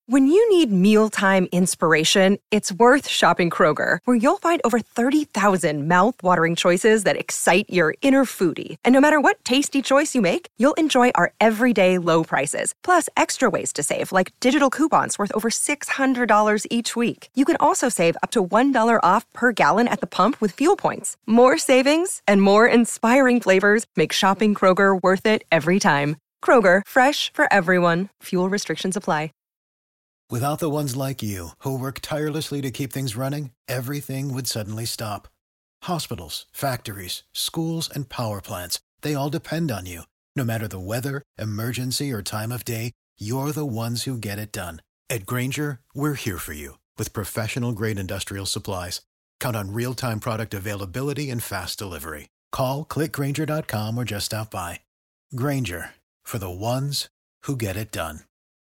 When you need mealtime inspiration, it's worth shopping Kroger, where you'll find over 30,000 mouth-watering choices that excite your inner foodie. And no matter what tasty choice you make, you'll enjoy our everyday low prices, plus extra ways to save, like digital coupons worth over $600 each week. You can also save up to $1 off per gallon at the pump with fuel points. More savings and more inspiring flavors make shopping Kroger worth it every time. Kroger, fresh for everyone. Fuel restrictions apply. Without the ones like you, who work tirelessly to keep things running, everything would suddenly stop. Hospitals, factories, schools, and power plants, they all depend on you. No matter the weather, emergency, or time of day, you're the ones who get it done. At Grainger, we're here for you with professional-grade industrial supplies. Count on real-time product availability and fast delivery. Call, click Grainger.com, or just stop by. Grainger, for the ones who get it done.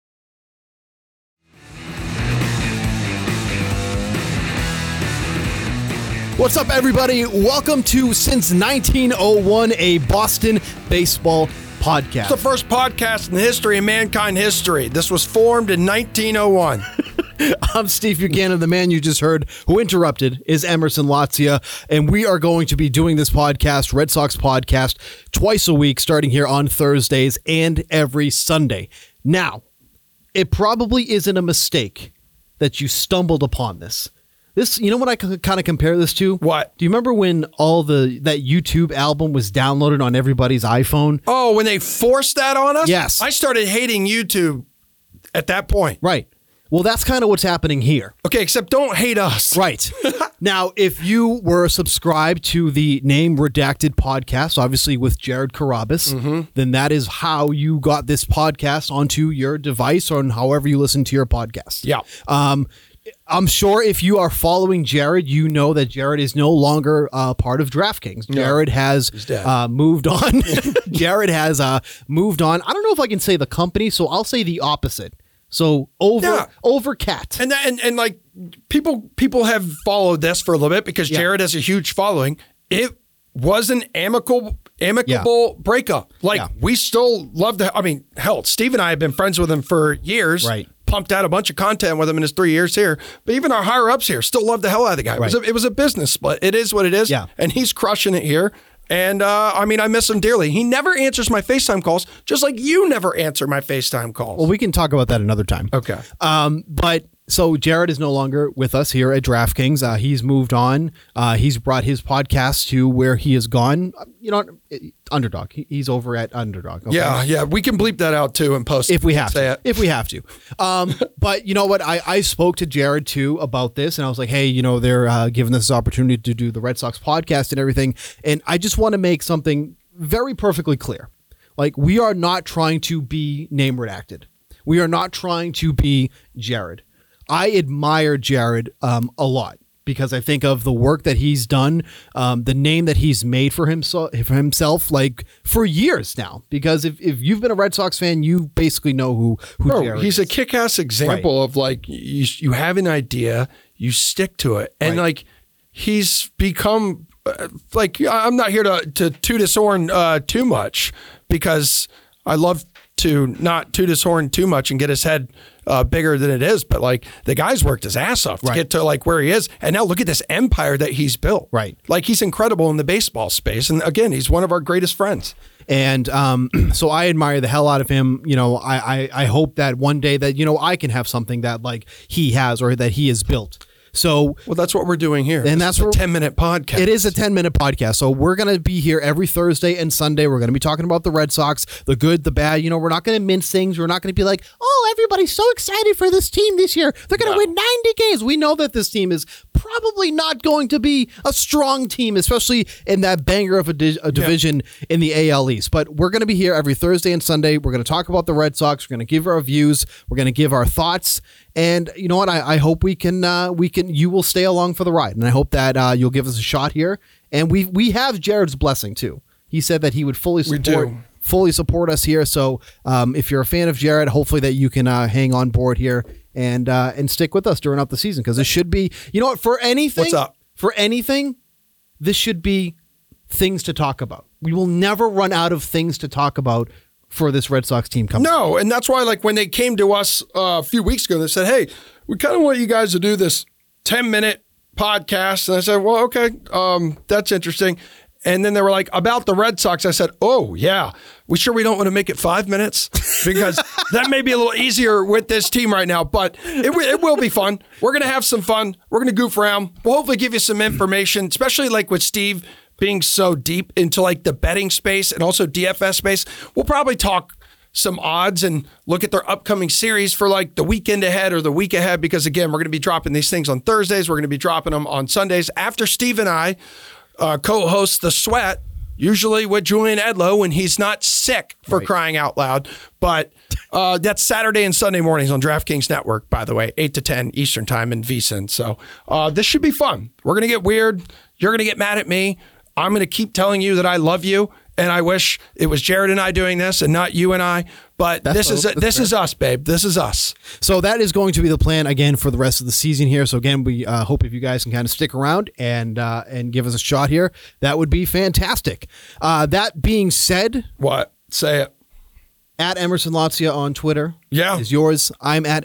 What's up, everybody? Welcome to Since 1901, a Boston baseball podcast. It's the first podcast in the history of mankind history. This was formed in 1901. I'm Steve Buchanan. The man you just heard who interrupted is Emerson Latzia, and we are going to be doing this podcast, Red Sox podcast, twice a week, starting here on Thursdays and every Sunday. Now, it probably isn't a mistake that you stumbled upon this. You know what I kind of compare this to? What? Do you remember when that YouTube album was downloaded on everybody's iPhone? Oh, when they forced that on us? Yes. I started hating YouTube at that point. Right. Well, that's kind of what's happening here. Okay, except don't hate us. Right. Now, if you were subscribed to the Name Redacted podcast, obviously with Jared Carrabis, then that is how you got this podcast onto your device or however you listen to your podcast. Yeah. I'm sure if you are following Jared, you know that Jared is no longer part of DraftKings. Jared has moved on. Jared has moved on. I don't know if I can say the company, so I'll say the opposite. So over Cat. And like people have followed this for a little bit because Jared has a huge following. It was an amicable breakup. We still love hell, Steve and I have been friends with him for years. Right. Pumped out a bunch of content with him in his 3 years here. But even our higher ups here still love the hell out of the guy. Right. It was a business split. It is what it is. Yeah. And he's crushing it here. And I miss him dearly. He never answers my FaceTime calls, just like you never answer my FaceTime calls. Well, we can talk about that another time. Okay. So Jared is no longer with us here at DraftKings. He's moved on. He's brought his podcast to where he has gone. Underdog. He's over at Underdog. Okay? Yeah. We can bleep that out too and post if we have to. If we have to. But you know what? I spoke to Jared too about this, and I was like, hey, they're giving us this opportunity to do the Red Sox podcast and everything, and I just want to make something very perfectly clear. Like, we are not trying to be Name Redacted. We are not trying to be Jared. I admire Jared a lot because I think of the work that he's done, the name that he's made for himself, like for years now. Because if you've been a Red Sox fan, you basically know who Jared he's is. a kick-ass example of like you have an idea, you stick to it, and he's become I'm not here to toot his horn too much because I love to not toot his horn too much and get his head bigger than it is, but the guy's worked his ass off to get to where he is, and now look at this empire that he's built. Right, he's incredible in the baseball space, and again, he's one of our greatest friends. And so I admire the hell out of him. I hope that one day that I can have something that he has or that he has built. So, well, that's what we're doing here. And that's a 10-minute podcast. It is a 10-minute podcast. So we're going to be here every Thursday and Sunday. We're going to be talking about the Red Sox, the good, the bad. We're not going to mince things. We're not going to be like, oh, everybody's so excited for this team this year. They're going to win 90 games. We know that this team is probably not going to be a strong team, especially in that banger of a division in the AL East. But we're going to be here every Thursday and Sunday. We're going to talk about the Red Sox. We're going to give our views. We're going to give our thoughts. And you know what? I hope you will stay along for the ride. And I hope that you'll give us a shot here. And we have Jared's blessing too. He said that he would fully support us here. So if you're a fan of Jared, hopefully that you can hang on board here and stick with us during the season. Because it should be, for anything. What's up? For anything, this should be things to talk about. We will never run out of things to talk about for this Red Sox team coming. No, and that's why, like, when they came to us a few weeks ago, they said, hey, we kind of want you guys to do this 10-minute podcast. And I said, well, okay, that's interesting. And then they were like, about the Red Sox. I said, oh, yeah. We don't want to make it 5 minutes? Because that may be a little easier with this team right now. But it will be fun. We're going to have some fun. We're going to goof around. We'll hopefully give you some information, especially like with Steve being so deep into like the betting space and also DFS space. We'll probably talk some odds and look at their upcoming series for like the weekend ahead or the week ahead. Because, again, we're going to be dropping these things on Thursdays. We're going to be dropping them on Sundays after Steve and I co-host The Sweat, usually with Julian Edlow when he's not sick, for crying out loud. But that's Saturday and Sunday mornings on DraftKings Network, by the way, 8 to 10 Eastern Time in VSiN. So this should be fun. We're going to get weird. You're going to get mad at me. I'm going to keep telling you that I love you, and I wish it was Jared and I doing this and not you and I. But this is us, babe. This is us. So that is going to be the plan again for the rest of the season here. So again, we hope if you guys can kind of stick around and give us a shot here, that would be fantastic. That being said, what? Say it. At Emerson Lazia on Twitter is yours. I'm at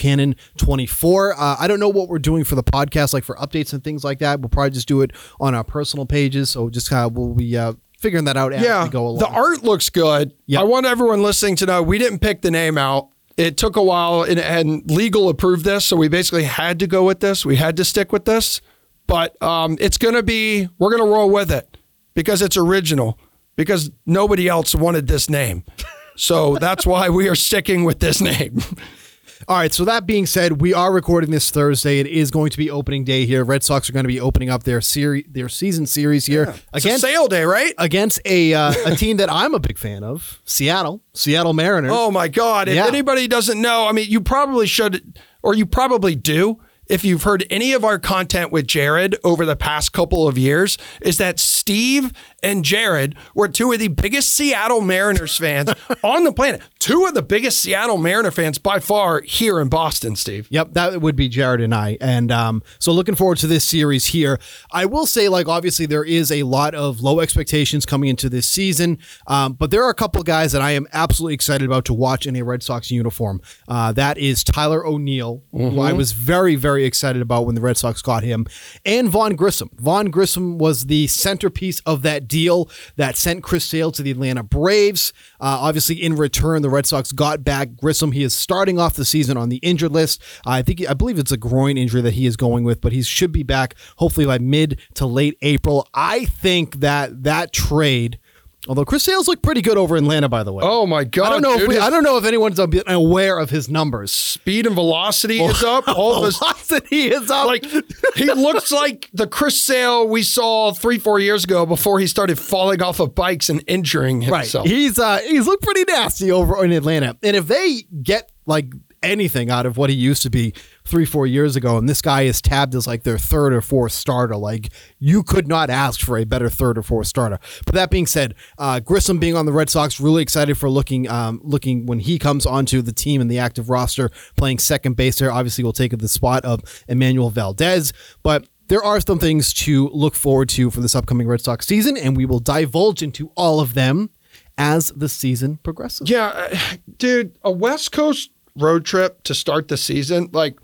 SBuchanan24. I don't know what we're doing for the podcast, like for updates and things like that. We'll probably just do it on our personal pages. So just kind of we'll be figuring that out as we go along. The art looks good. Yep. I want everyone listening to know we didn't pick the name out. It took a while and legal approved this. So we basically had to go with this. We had to stick with this. But it's going to be, we're going to roll with it because it's original, because nobody else wanted this name. So that's why we are sticking with this name. All right, so that being said, we are recording this Thursday. It is going to be opening day here. Red Sox are going to be opening up their season series here. Yeah. It's a sale day, right? Against a team that I'm a big fan of, Seattle Mariners. Oh, my God. If anybody doesn't know, I mean, you probably should, or you probably do, if you've heard any of our content with Jared over the past couple of years, is that Steve and Jared were two of the biggest Seattle Mariners fans on the planet. Two of the biggest Seattle Mariner fans by far here in Boston, Steve. Yep, that would be Jared and I. And so looking forward to this series here. I will say, like, obviously there is a lot of low expectations coming into this season, but there are a couple of guys that I am absolutely excited about to watch in a Red Sox uniform. That is Tyler O'Neill, who I was very, very excited about when the Red Sox got him, and Vaughn Grissom. Vaughn Grissom was the centerpiece of that deal that sent Chris Sale to the Atlanta Braves. Obviously, in return, the Red Sox got back Grissom. He is starting off the season on the injured list. I believe it's a groin injury that he is going with, but he should be back hopefully by mid to late April. I think that trade, although Chris Sale's looked pretty good over in Atlanta, by the way. Oh my God! I don't know if anyone's aware of his numbers. Speed and velocity is up. Velocity is up. Like, he looks like the Chris Sale we saw 3-4 years ago before he started falling off of bikes and injuring himself. Right. He's looked pretty nasty over in Atlanta, and if they get like anything out of what he used to be 3-4 years ago, and this guy is tabbed as like their third or fourth starter, like, you could not ask for a better third or fourth starter. But that being said, Grissom being on the Red Sox, really excited for looking when he comes onto the team in the active roster, playing second base there. Obviously will take the spot of Emmanuel Valdez, but there are some things to look forward to for this upcoming Red Sox season, and we will divulge into all of them as the season progresses. Yeah, dude, a West Coast road trip to start the season, like,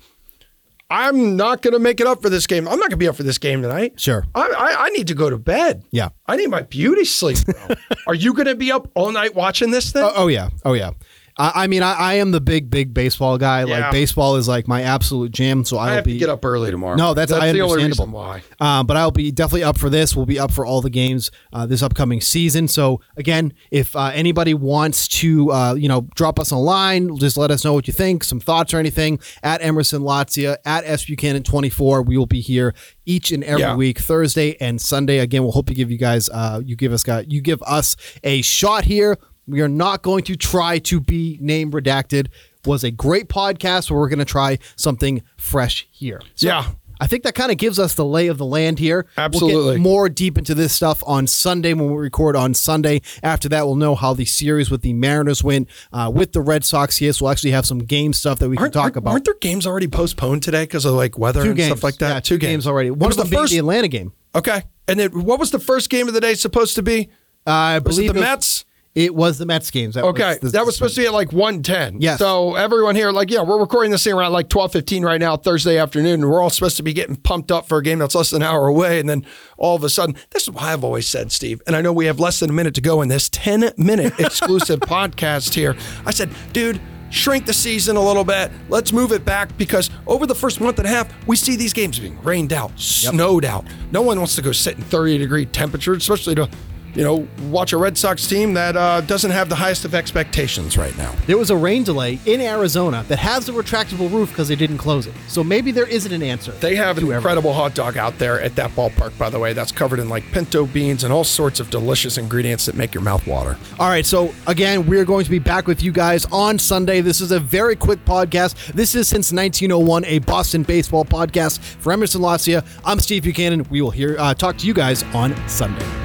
I'm not going to make it up for this game. I'm not going to be up for this game tonight. Sure. I need to go to bed. Yeah. I need my beauty sleep. Are you going to be up all night watching this thing? Oh yeah. I mean, I am the big baseball guy. Yeah. Like, baseball is like my absolute jam. So I have to get up early tomorrow. No, that's the only reason why. But I'll be definitely up for this. We'll be up for all the games this upcoming season. So again, if anybody wants to, drop us a line, just let us know what you think, some thoughts or anything. At Emerson Lazia, at SBuchanan24. We will be here each and every week, Thursday and Sunday. Again, we'll hope to give you guys, you give us a shot here. We are not going to try to be name redacted. Was a great podcast, but we're going to try something fresh here. So I think that kind of gives us the lay of the land here. Absolutely. We'll get more deep into this stuff on Sunday when we record on Sunday. After that, we'll know how the series with the Mariners went with the Red Sox here. So we'll actually have some game stuff that we can talk about. Aren't there games already postponed today because of like weather and stuff like that? Yeah, two games already. One of them being the Atlanta game. Okay. And then what was the first game of the day supposed to be? I believe the Mets? It was the Mets games. That was supposed to be at like 1:10. Yes. So everyone here, like, we're recording this thing around like 12:15 right now, Thursday afternoon, and we're all supposed to be getting pumped up for a game that's less than an hour away. And then all of a sudden, this is why I've always said, Steve, and I know we have less than a minute to go in this 10-minute exclusive podcast here. I said, dude, shrink the season a little bit. Let's move it back, because over the first month and a half, we see these games being rained out, snowed out. No one wants to go sit in 30-degree temperatures, especially to, watch a Red Sox team that doesn't have the highest of expectations right now. There was a rain delay in Arizona that has a retractable roof because they didn't close it. So maybe there isn't an answer. They have an incredible hot dog out there at that ballpark, by the way, that's covered in like pinto beans and all sorts of delicious ingredients that make your mouth water. All right, so again, we're going to be back with you guys on Sunday. This is a very quick podcast. This is Since 1901, a Boston baseball podcast. For Emerson Lacia, I'm Steve Buchanan. We will talk to you guys on Sunday.